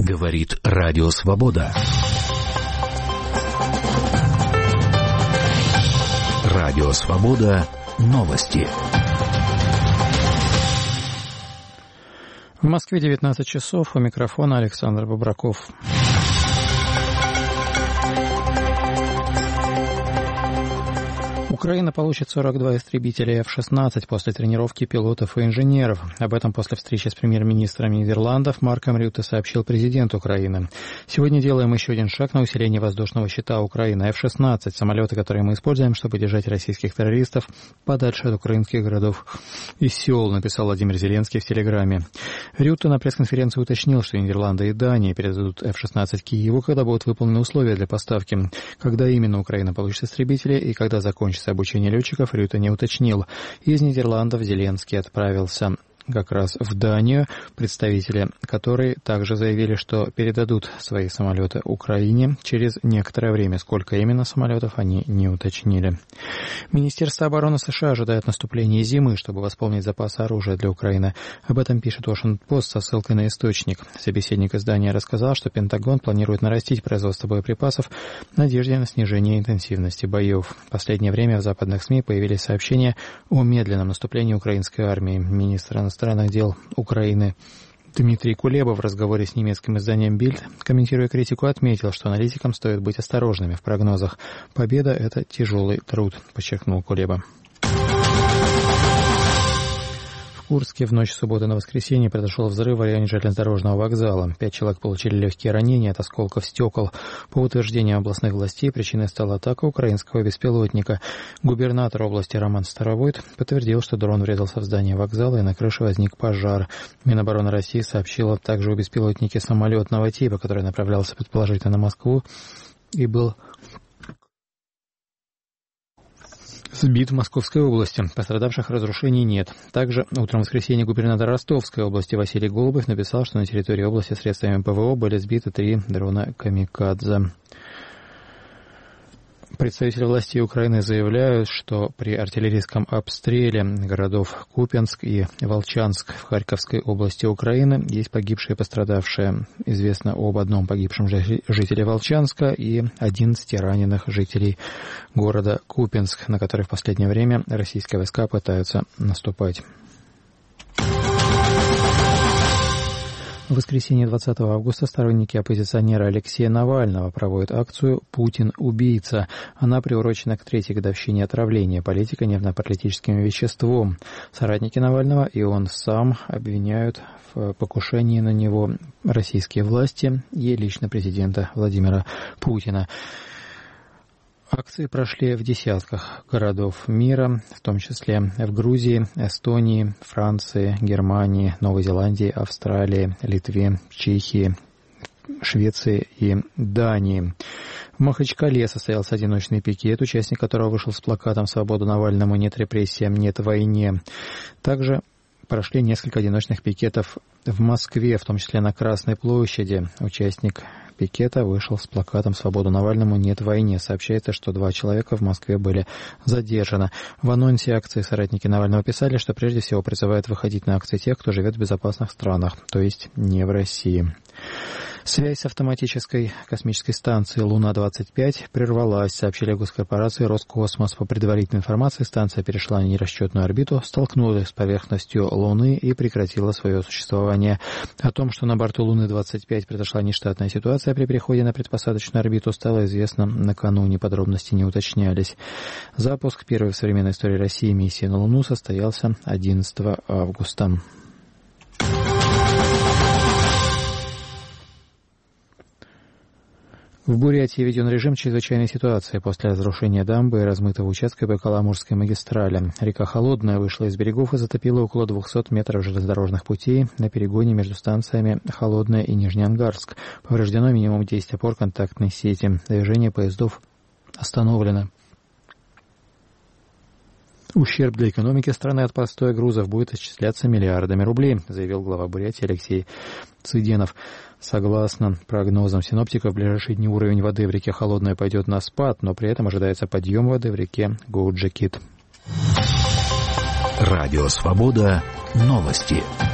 Говорит Радио Свобода. Радио Свобода. Новости. В Москве 19 часов. У микрофона Александр Бобраков. Украина получит 42 истребителя F-16 после тренировки пилотов и инженеров. Об этом после встречи с премьер-министром Нидерландов Марком Рютте сообщил президент Украины. Сегодня делаем еще один шаг на усиление воздушного щита Украины. F-16 – самолеты, которые мы используем, чтобы держать российских террористов подальше от украинских городов и сел, написал Владимир Зеленский в Телеграме. Рютте на пресс-конференции уточнил, что Нидерланды и Дания передадут F-16 Киеву, когда будут выполнены условия для поставки. Когда именно Украина получит истребители и когда закончится обучение летчиков, Рютте не уточнил. Из Нидерландов Зеленский отправился как раз в Данию, представители которой также заявили, что передадут свои самолеты Украине через некоторое время. Сколько именно самолетов, они не уточнили. Министерство обороны США ожидает наступления зимы, чтобы восполнить запасы оружия для Украины. Об этом пишет Washington-Post со ссылкой на источник. Собеседник издания рассказал, что Пентагон планирует нарастить производство боеприпасов в надежде на снижение интенсивности боев. В последнее время в западных СМИ появились сообщения о медленном наступлении украинской армии. Министр иностранных дел Украины Дмитрий Кулеба в разговоре с немецким изданием Bild, комментируя критику, отметил, что аналитикам стоит быть осторожными в прогнозах. Победа – это тяжелый труд, подчеркнул Кулеба. В Курске в ночь субботы на воскресенье произошел взрыв в районе железнодорожного вокзала. 5 человек получили легкие ранения от осколков стекол. По утверждениям областных властей, причиной стала атака украинского беспилотника. Губернатор области Роман Старовойт подтвердил, что дрон врезался в здание вокзала и на крыше возник пожар. Минобороны России сообщила также о беспилотнике самолетного типа, который направлялся предположительно на Москву и был сбит в Московской области. Пострадавших, разрушений нет. Также утром в воскресенье губернатор Ростовской области Василий Голубев написал, что на территории области средствами ПВО были сбиты 3 дрона «Камикадзе». Представители властей Украины заявляют, что при артиллерийском обстреле городов Купянск и Волчанск в Харьковской области Украины есть погибшие и пострадавшие. Известно об одном погибшем жителе Волчанска и 11 раненых жителей города Купянск, на который в последнее время российские войска пытаются наступать. В воскресенье 20 августа сторонники оппозиционера Алексея Навального проводят акцию «Путин – убийца». Она приурочена к 3-й годовщине отравления политика нервно-паралитическим веществом. Соратники Навального и он сам обвиняют в покушении на него российские власти и лично президента Владимира Путина. Акции прошли в десятках городов мира, в том числе в Грузии, Эстонии, Франции, Германии, Новой Зеландии, Австралии, Литве, Чехии, Швеции и Дании. В Махачкале состоялся одиночный пикет, участник которого вышел с плакатом «Свободу Навальному, нет репрессиям, нет войне». Также прошли несколько одиночных пикетов в Москве, в том числе на Красной площади. Участник пикета вышел с плакатом «Свободу Навальному, нет войне». Сообщается, что 2 человека в Москве были задержаны. В анонсе акции соратники Навального писали, что прежде всего призывают выходить на акции тех, кто живет в безопасных странах, то есть не в России. Связь с автоматической космической станцией «Луна-25» прервалась, сообщили госкорпорации «Роскосмос». По предварительной информации, станция перешла на нерасчетную орбиту, столкнулась с поверхностью Луны и прекратила свое существование. О том, что на борту «Луны-25» произошла нештатная ситуация при переходе на предпосадочную орбиту, стало известно накануне, подробности не уточнялись. Запуск первой в современной истории России миссии на Луну состоялся 11 августа. В Бурятии введен режим чрезвычайной ситуации после разрушения дамбы и размытого участка Байкало-Амурской магистрали. Река Холодная вышла из берегов и затопила около 200 метров железнодорожных путей на перегоне между станциями Холодная и Нижнеангарск. Повреждено минимум 10 опор контактной сети. Движение поездов остановлено. Ущерб для экономики страны от простоя грузов будет исчисляться миллиардами рублей, заявил глава Бурятии Алексей Цыденов. Согласно прогнозам синоптиков, в ближайшие дни уровень воды в реке Холодная пойдет на спад, но при этом ожидается подъем воды в реке Гуджикит. Радио Свобода. Новости.